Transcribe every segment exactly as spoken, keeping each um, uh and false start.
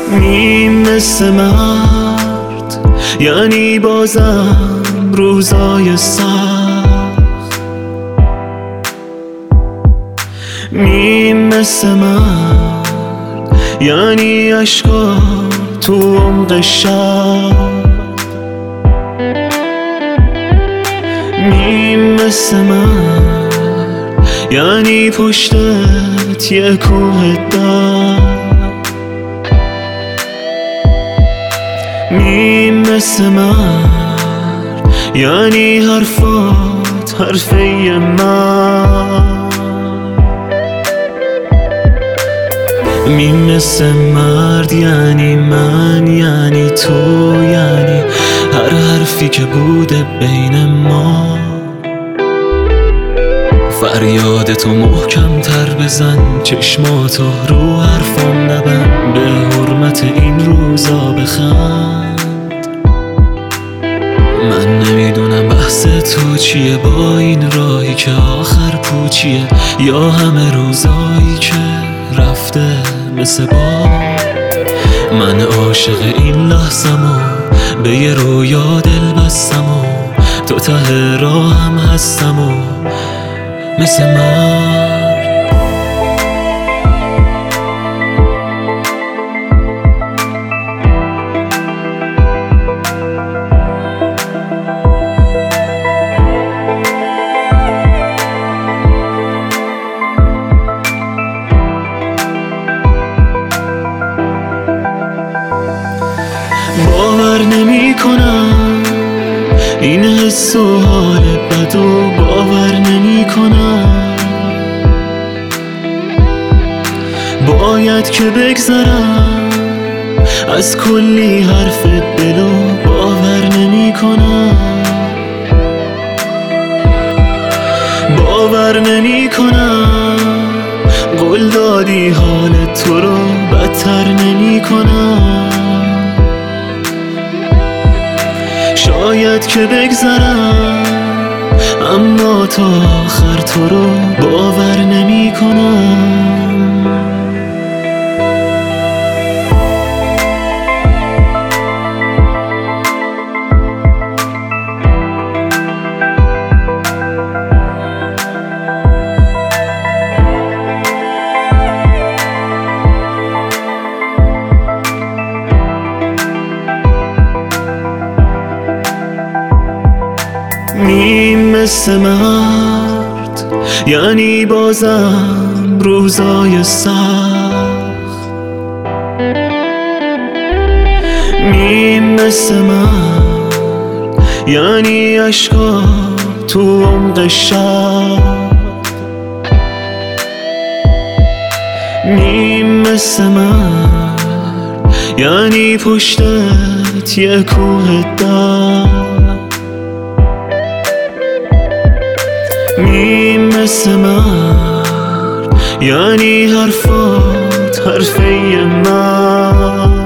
میم مثل مرد، یعنی بازم روزای سخت. میم مثل مرد، یعنی عشقا تو عمق شب. میم مثل مرد، یعنی پشتت یه کوه درد. میم مثل مرد، یعنی حرفات حرفه من. میم مثل مرد، یعنی من، یعنی تو، یعنی هر حرفی که بوده بین ما. فریادتو محکم تر بزن، چشماتو رو حرفم نبند، به حرمت این روزا بخند. من نمیدونم بحث تو چیه با این راهی که آخر پوچیه، یا همه روزایی که رفته مثل باد. من عاشق این لحظم و به یه رویا دل بستم و تو ته راهم هستم و مثل مرد. باور نمی کنم این حس و حال بد و باور نمی کنم باید که بگذرم از کلی حرف دل و باور نمی کنم. باور نمی کنم قول دادی حال تو رو بدتر نمی کنم. شاید که بگذرم اما تا آخر تو رو باور نمی کنم. میم مثل مرد، یعنی بازم روزای سخت. میم مثل مرد، یعنی عشقا تو عمق شب. میم مثل مرد، یعنی پشتت یه کوه درد. میم مثل مرد، یعنی حرفات حرفه من.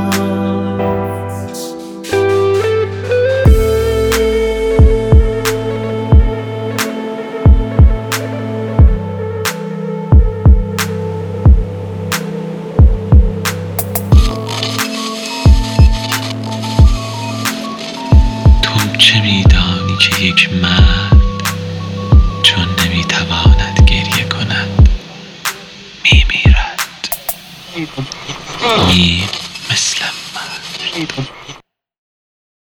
تو چه میدانی که یک مرد